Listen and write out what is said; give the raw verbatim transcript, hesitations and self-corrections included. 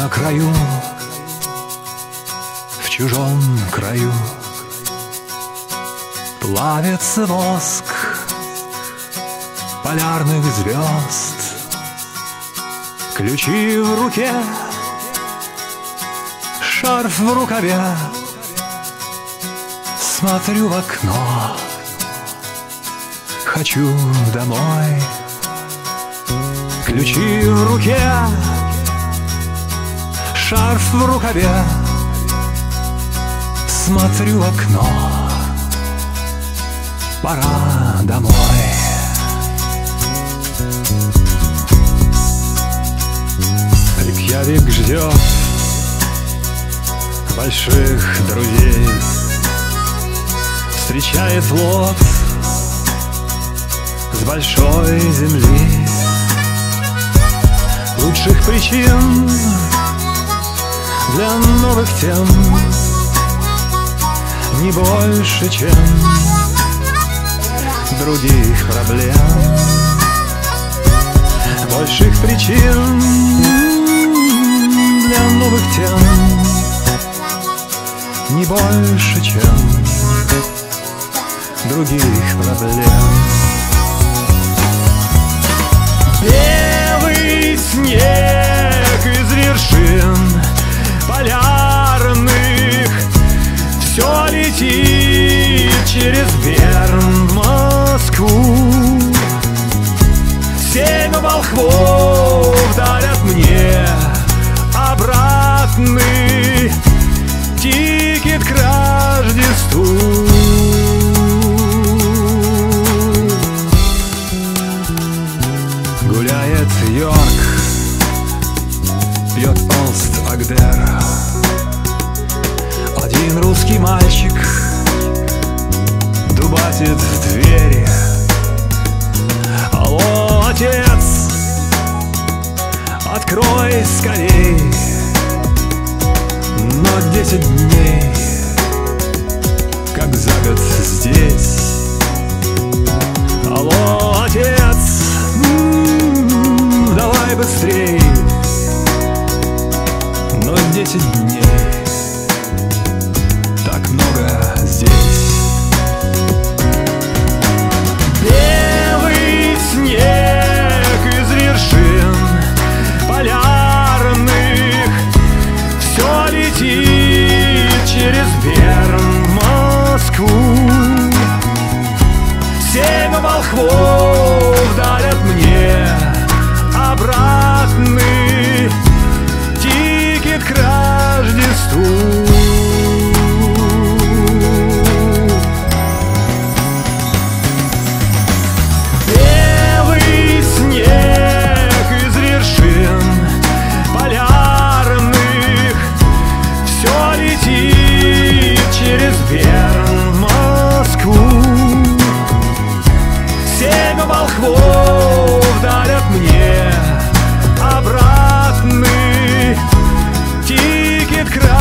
на краю, в чужом краю плавится воск полярных звезд. Ключи в руке, шарф в рукаве, смотрю в окно, хочу домой. Ключи в руке, шарф в рукаве, смотрю в окно, пора домой. Рейкьявик ждет больших друзей, встречает флот с большой земли. Лучших причин для новых тем не больше, чем других проблем. Больших причин для новых тем не больше, чем других проблем. Белый снег из вершин полярных все летит через Берн в Москву. Семь волхвов дарят мне обратный тикет к Рождеству. Гуляет Йорк, пьет Олст Агдер. Один русский мальчик дубасит в двери. Алло, отец, открой скорей, но десять дней, как за год здесь. Алло, отец, м-м, давай быстрей, но десять дней, так много здесь. Белый снег из вершин полярных все летит через Берн в Москву. Семь волхвов дарят мне обратный тикет к Рождеству. Белый снег из вершин полярных все летит через Берн в Москву. Семь волхвов дарят мне обратный тикет к